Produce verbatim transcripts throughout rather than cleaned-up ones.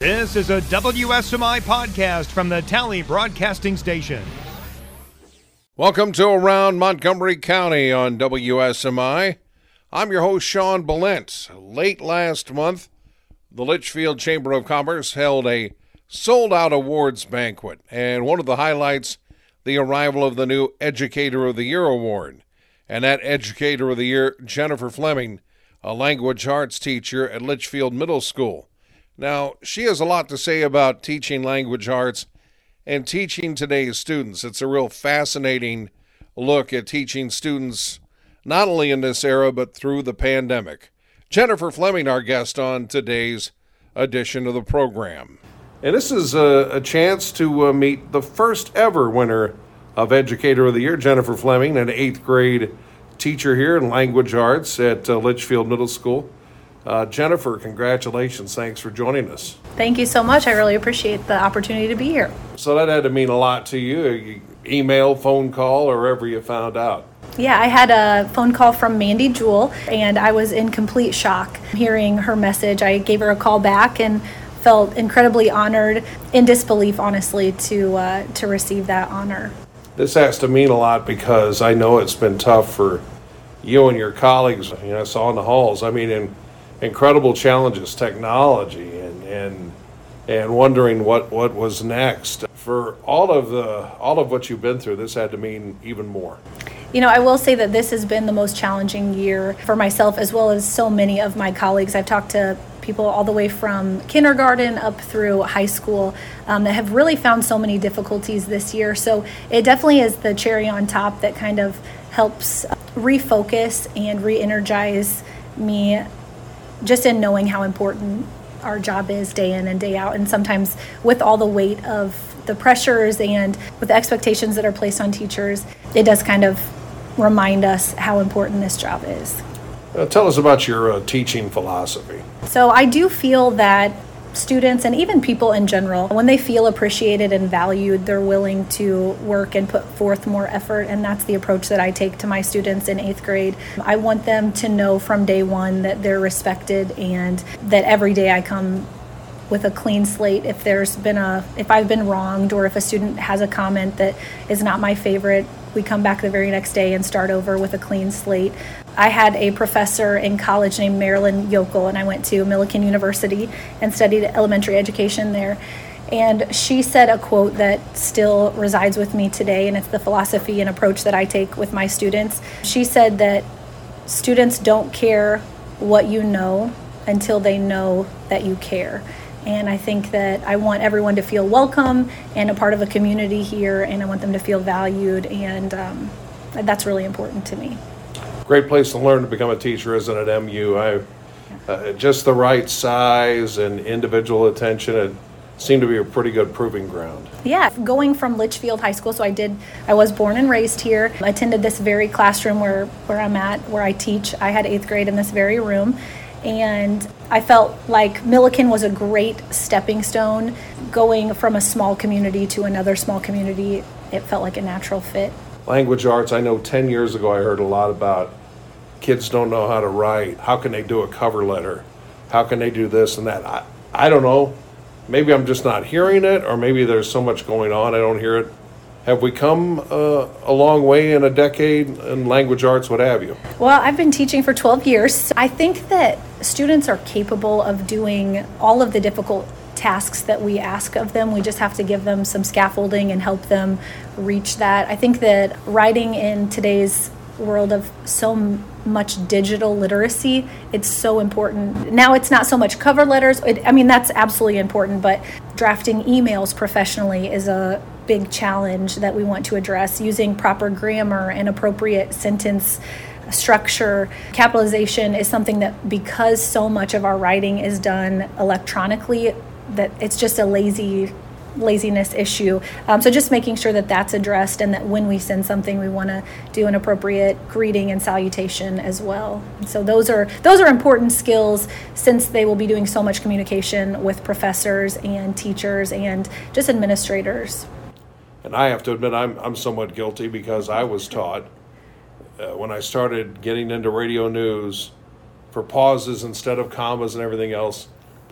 This is a W S M I podcast from the Tally Broadcasting Station. Welcome to Around Montgomery County on W S M I. I'm your host, Sean Balint. Late last month, the Litchfield Chamber of Commerce held a sold-out awards banquet, and one of the highlights, the arrival of the new Educator of the Year award. And that Educator of the Year, Jennifer Fleming, a language arts teacher at Litchfield Middle School. Now, she has a lot to say about teaching language arts and teaching today's students. It's a real fascinating look at teaching students not only in this era but through the pandemic. Jennifer Fleming, our guest on today's edition of the program. And this is a, a chance to uh, meet the first ever winner of Educator of the Year, Jennifer Fleming, an eighth grade teacher here in language arts at uh, Litchfield Middle School. Uh, Jennifer, congratulations. Thanks for joining us. Thank you so much. I really appreciate the opportunity to be here. So that had to mean a lot to you, you email, phone call, or wherever you found out. Yeah, I had a phone call from Mandy Jewell, and I was in complete shock hearing her message. I gave her a call back and felt incredibly honored, in disbelief, honestly, to uh, to receive that honor. This has to mean a lot because I know it's been tough for you and your colleagues. You know, I saw in the halls. I mean, in incredible challenges, technology, and and and wondering what, what was next. For all of the all of what you've been through, this had to mean even more. You know, I will say that this has been the most challenging year for myself as well as so many of my colleagues. I've talked to people all the way from kindergarten up through high school um, that have really found so many difficulties this year. So it definitely is the cherry on top that kind of helps refocus and re-energize me just in knowing how important our job is day in and day out. And sometimes with all the weight of the pressures and with the expectations that are placed on teachers, it does kind of remind us how important this job is. Uh, tell us about your uh, teaching philosophy. So I do feel that students and even people in general, when they feel appreciated and valued, they're willing to work and put forth more effort, and that's the approach that I take to my students in eighth grade. I want them to know from day one that they're respected and that every day I come with a clean slate. If there's been a, if I've been wronged or if a student has a comment that is not my favorite, we come back the very next day and start over with a clean slate. I had a professor in college named Marilyn Yokel, and I went to Millikan University and studied elementary education there. And she said a quote that still resides with me today, and it's the philosophy and approach that I take with my students. She said that students don't care what you know until they know that you care. And I think that I want everyone to feel welcome and a part of a community here, and I want them to feel valued, and um, that's really important to me. Great place to learn to become a teacher, isn't it, M U? I, uh, just the right size and individual attention, it seemed to be a pretty good proving ground. Yeah, going from Litchfield High School, so I did, I was born and raised here. I attended this very classroom where, where I'm at, where I teach. I had eighth grade in this very room. And I felt like Millikan was a great stepping stone. Going from a small community to another small community, it felt like a natural fit. Language arts, I know ten years ago I heard a lot about kids don't know how to write. How can they do a cover letter? How can they do this and that? I, I don't know. Maybe I'm just not hearing it, or maybe there's so much going on I don't hear it. Have we come uh, a long way in a decade in language arts, what have you? Well, I've been teaching for twelve years. I think that students are capable of doing all of the difficult tasks that we ask of them. We just have to give them some scaffolding and help them reach that. I think that writing in today's world of so much digital literacy, it's so important. Now it's not so much cover letters. It, I mean, that's absolutely important, but drafting emails professionally is a big challenge that we want to address. Using proper grammar and appropriate sentence structure. Capitalization is something that, because so much of our writing is done electronically, that it's just a lazy laziness issue. Um, so just making sure that that's addressed, and that when we send something, we want to do an appropriate greeting and salutation as well. And so those are those are important skills, since they will be doing so much communication with professors and teachers and just administrators. And I have to admit, I'm I'm somewhat guilty, because I was taught uh, when I started getting into radio news, for pauses instead of commas and everything else,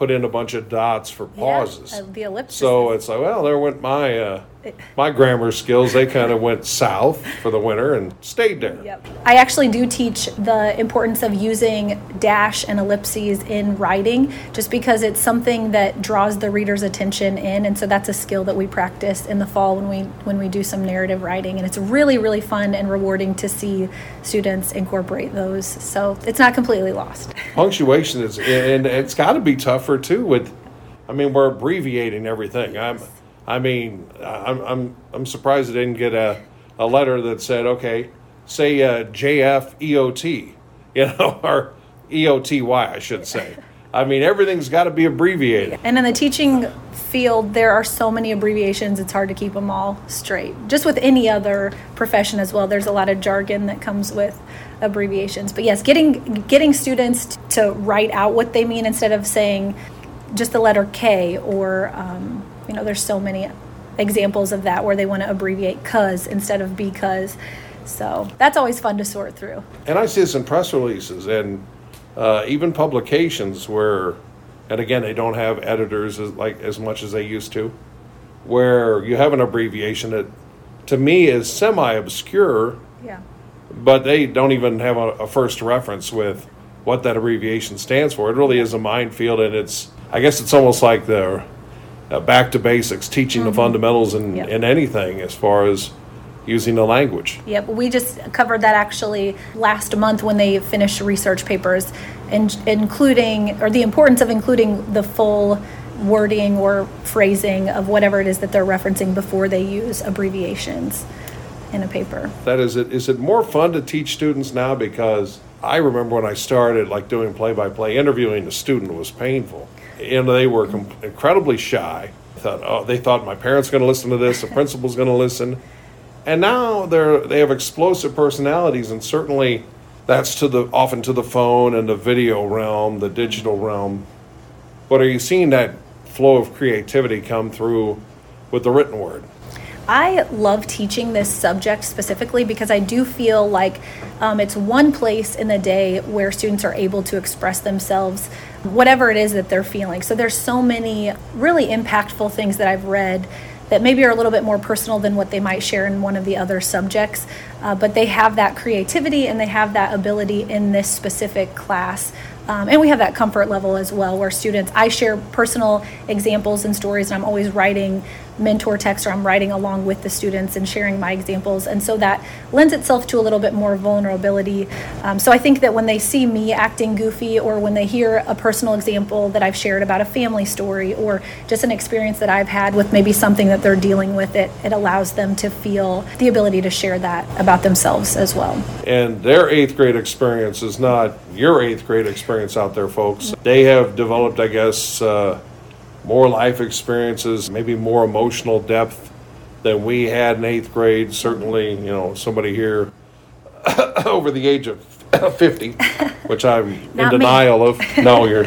put in a bunch of dots for pauses. Yeah, uh, the ellipses. So it's like, well, there went my uh, my grammar skills. They kind of went south for the winter and stayed there. Yep. I actually do teach the importance of using dash and ellipses in writing, just because it's something that draws the reader's attention in, and so that's a skill that we practice in the fall when we when we do some narrative writing, and it's really really fun and rewarding to see students incorporate those. So it's not completely lost. Punctuation is, and it's got to be tougher too. With, I mean, we're abbreviating everything. I'm. I mean, I'm I'm I'm surprised I didn't get a, a letter that said, okay, say uh, J F E O T, you know, or E O T Y, I should say. I mean, everything's got to be abbreviated. And in the teaching field, there are so many abbreviations, it's hard to keep them all straight. Just with any other profession as well, there's a lot of jargon that comes with abbreviations. But yes, getting getting students to write out what they mean instead of saying just the letter K, or um, you know, there's so many examples of that where they want to abbreviate cuz instead of because. So that's always fun to sort through. And I see this in press releases and uh, even publications where, and again, they don't have editors as, like as much as they used to, where you have an abbreviation that to me is semi-obscure, yeah, but they don't even have a, a first reference with what that abbreviation stands for. It really is a minefield, and it's, I guess it's almost like the uh, back to basics, teaching mm-hmm. the fundamentals in, yep. in anything as far as using the language. Yep, we just covered that actually last month when they finished research papers, in, including, or the importance of including the full wording or phrasing of whatever it is that they're referencing before they use abbreviations in a paper. That is it. Is it more fun to teach students now? Because I remember when I started like doing play-by-play, interviewing a student was painful. And they were com- incredibly shy. I thought, oh, they thought my parents are going to listen to this, the principal's going to listen. And now they're they have explosive personalities, and certainly that's to the often to the phone and the video realm, the digital realm. But are you seeing that flow of creativity come through with the written word? I love teaching this subject specifically because I do feel like um, it's one place in the day where students are able to express themselves, whatever it is that they're feeling. So there's so many really impactful things that I've read that maybe are a little bit more personal than what they might share in one of the other subjects, uh, but they have that creativity and they have that ability in this specific class. Um, and we have that comfort level as well, where students, I share personal examples and stories, and I'm always writing mentor text, or I'm writing along with the students and sharing my examples. And so that lends itself to a little bit more vulnerability. Um, so I think that when they see me acting goofy, or when they hear a personal example that I've shared about a family story, or just an experience that I've had with maybe something that they're dealing with, it, it allows them to feel the ability to share that about themselves as well. And their eighth grade experience is not your eighth grade experience out there, folks. They have developed, I guess, uh, more life experiences, maybe more emotional depth than we had in eighth grade. Certainly, you know, somebody here over the age of fifty, which I'm in denial of. No, you're,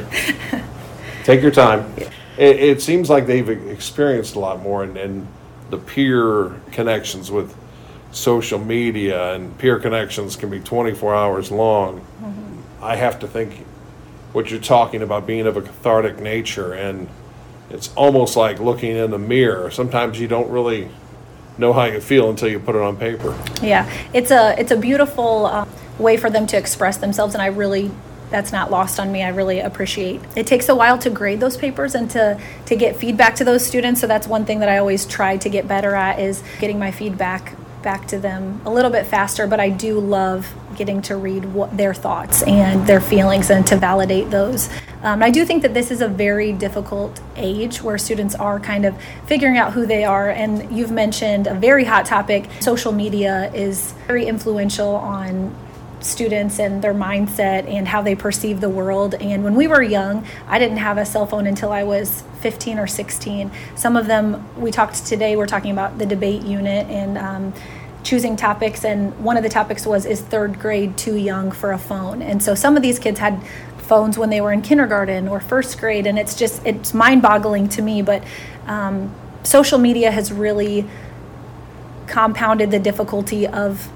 take your time. It, it seems like they've experienced a lot more, and, and the peer connections with social media and peer connections can be twenty-four hours long. Mm-hmm. I have to think what you're talking about being of a cathartic nature, and it's almost like looking in the mirror. Sometimes you don't really know how you feel until you put it on paper. Yeah, it's a it's a beautiful um, way for them to express themselves, and I really, that's not lost on me. I really appreciate. It takes a while to grade those papers and to to get feedback to those students. So that's one thing that I always try to get better at, is getting my feedback back to them a little bit faster. But I do love getting to read what their thoughts and their feelings and to validate those. Um, I do think that this is a very difficult age where students are kind of figuring out who they are. And you've mentioned a very hot topic. Social media is very influential on students and their mindset and how they perceive the world. And when we were young, I didn't have a cell phone until I was fifteen or sixteen. Some of them, we talked today, we're talking about the debate unit and um, choosing topics, and one of the topics was, is third grade too young for a phone? And so some of these kids had phones when they were in kindergarten or first grade, and it's just, it's mind-boggling to me. But um, social media has really compounded the difficulty of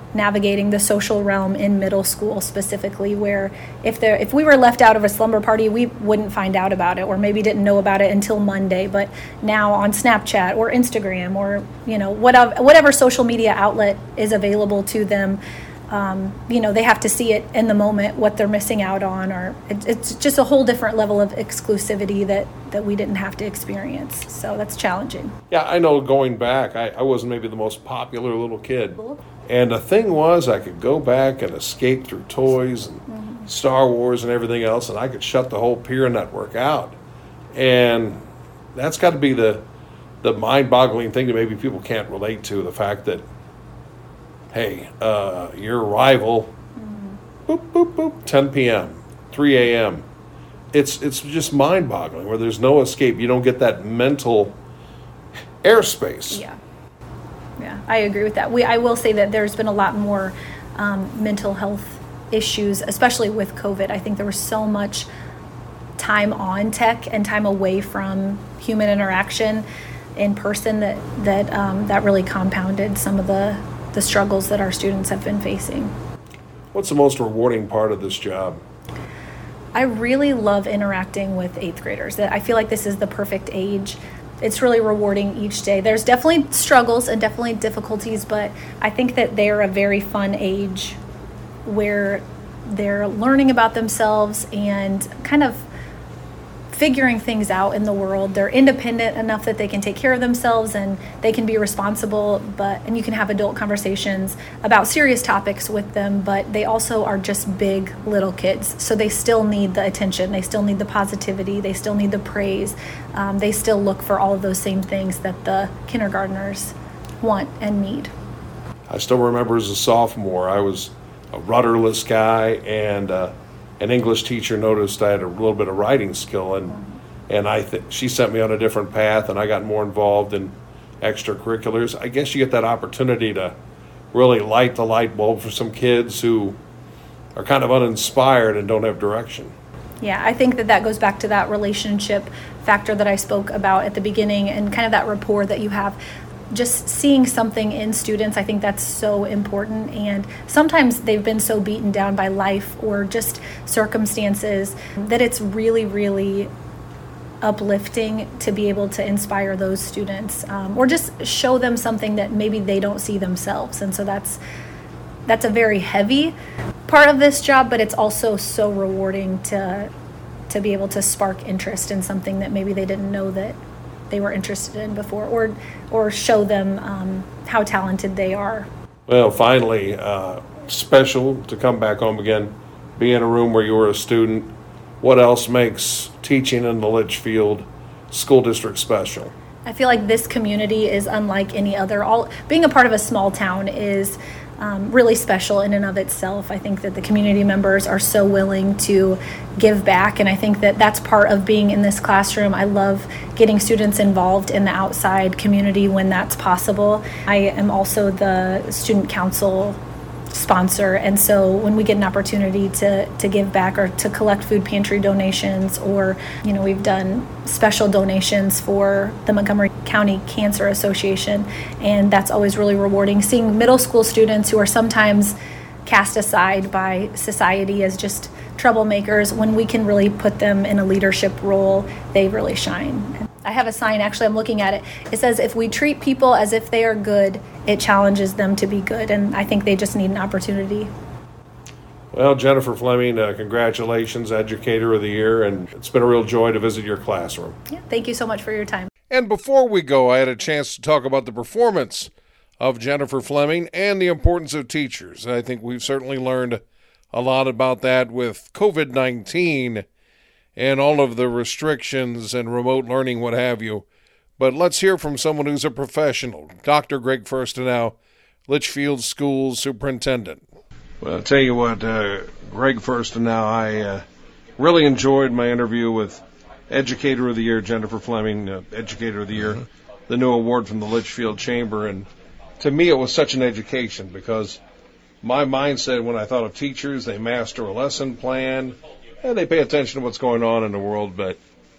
navigating the social realm in middle school specifically, where if there if we were left out of a slumber party, we wouldn't find out about it, or maybe didn't know about it until Monday. But now on Snapchat or Instagram or, you know, whatever whatever social media outlet is available to them, um, you know, they have to see it in the moment, what they're missing out on, or it, it's just a whole different level of exclusivity that that we didn't have to experience. So that's challenging. Yeah, I know going back, I, I wasn't maybe the most popular little kid. And the thing was, I could go back and escape through toys and mm-hmm. Star Wars and everything else, and I could shut the whole peer network out. And that's got to be the the mind-boggling thing that maybe people can't relate to, the fact that, hey, uh, your rival, mm-hmm. boop, boop, boop, ten p.m., three a.m., It's it's just mind-boggling, where there's no escape. You don't get that mental airspace. Yeah, yeah, I agree with that. We I will say that there's been a lot more um, mental health issues, especially with COVID. I think there was so much time on tech and time away from human interaction in person that that um, that really compounded some of the the struggles that our students have been facing. What's the most rewarding part of this job? I really love interacting with eighth graders. I feel like this is the perfect age. It's really rewarding each day. There's definitely struggles and definitely difficulties, but I think that they're a very fun age where they're learning about themselves and kind of figuring things out in the world. They're independent enough that they can take care of themselves and they can be responsible, but and you can have adult conversations about serious topics with them, but they also are just big little kids. So they still need the attention, they still need the positivity, they still need the praise. Um, they still look for all of those same things that the kindergartners want and need. I still remember as a sophomore, I was a rudderless guy, and uh, an English teacher noticed I had a little bit of writing skill, and and I th- she sent me on a different path, and I got more involved in extracurriculars. I guess you get that opportunity to really light the light bulb for some kids who are kind of uninspired and don't have direction. Yeah, I think that that goes back to that relationship factor that I spoke about at the beginning, and kind of that rapport that you have. Just seeing something in students, I think that's so important. And sometimes they've been so beaten down by life or just circumstances that it's really, really uplifting to be able to inspire those students, um, or just show them something that maybe they don't see themselves. And so that's that's a very heavy part of this job, but it's also so rewarding to to be able to spark interest in something that maybe they didn't know that they were interested in before, or or show them um, how talented they are. Well, finally, uh, special to come back home again, be in a room where you were a student. What else makes teaching in the Litchfield School District special? I feel like this community is unlike any other. All being a part of a small town is Um, really special in and of itself. I think that the community members are so willing to give back, and I think that that's part of being in this classroom. I love getting students involved in the outside community when that's possible. I am also the student council sponsor, and so when we get an opportunity to to give back or to collect food pantry donations, or you know, we've done special donations for the Montgomery County Cancer Association, and that's always really rewarding, seeing middle school students who are sometimes cast aside by society as just troublemakers. When we can really put them in a leadership role, they really shine. I have a sign, actually, I'm looking at it. It says, if we treat people as if they are good, it challenges them to be good. And I think they just need an opportunity. Well, Jennifer Fleming, uh, congratulations, Educator of the Year, and it's been a real joy to visit your classroom. Yeah, thank you so much for your time. And before we go, I had a chance to talk about the performance of Jennifer Fleming and the importance of teachers. I think we've certainly learned a lot about that with covid nineteen and all of the restrictions and remote learning, what have you. But let's hear from someone who's a professional, Doctor Greg Firstenow, Litchfield Schools Superintendent. Well, I'll tell you what, uh, Greg Firstenow, I uh, really enjoyed my interview with Educator of the Year, Jennifer Fleming, uh, Educator of the Year, mm-hmm. the new award from the Litchfield Chamber. And to me, it was such an education, because my mindset when I thought of teachers, they master a lesson plan, and they pay attention to what's going on in the world, but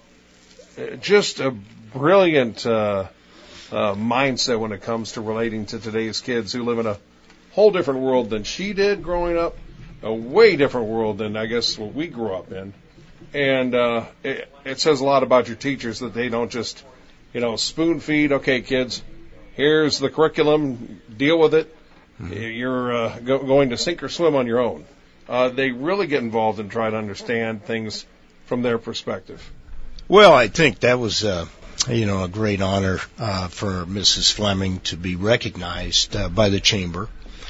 just a brilliant uh, uh, mindset when it comes to relating to today's kids who live in a whole different world than she did growing up, a way different world than, I guess, what we grew up in. And uh, it, it says a lot about your teachers that they don't just, you know, spoon feed, okay, kids, here's the curriculum, deal with it. Mm-hmm. You're uh, go- going to sink or swim on your own. Uh, they really get involved and try to understand things from their perspective. Well, I think that was, uh, you know, a great honor uh, for Missus Fleming to be recognized uh, by the Chamber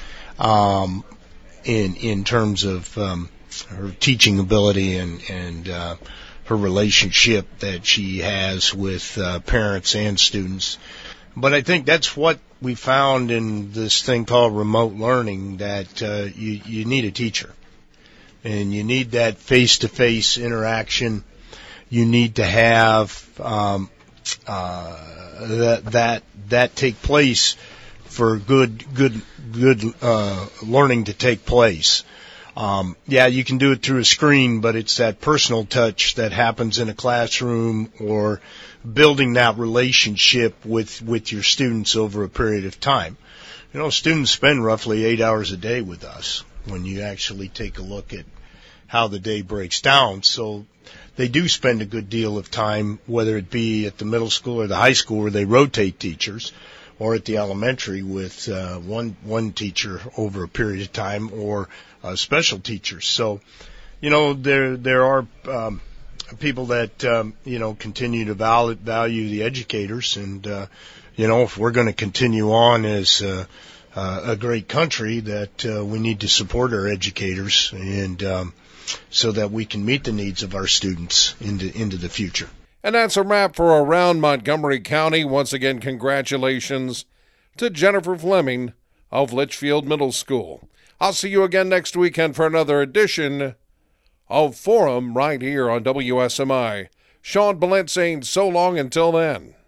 um, in in terms of um, her teaching ability and, and uh, her relationship that she has with uh, parents and students. But I think that's what we found in this thing called remote learning, that uh, you, you need a teacher. And you need that face-to-face interaction. You need to have um, uh, that that that take place for good good good uh, learning to take place. Um, yeah, you can do it through a screen, but it's that personal touch that happens in a classroom, or building that relationship with with your students over a period of time. You know, students spend roughly eight hours a day with us when you actually take a look at how the day breaks down. So they do spend a good deal of time, whether it be at the middle school or the high school where they rotate teachers, or at the elementary with uh, one one teacher over a period of time, or uh, special teachers. So, you know, there there are um, people that, um, you know, continue to val- value the educators. And, uh, you know, if we're going to continue on as uh, uh, a great country, that uh, we need to support our educators, and um, so that we can meet the needs of our students into into the future. And that's a wrap for Around Montgomery County. Once again, congratulations to Jennifer Fleming of Litchfield Middle School. I'll see you again next weekend for another edition of Forum right here on W S M I. Sean Billent saying so long until then.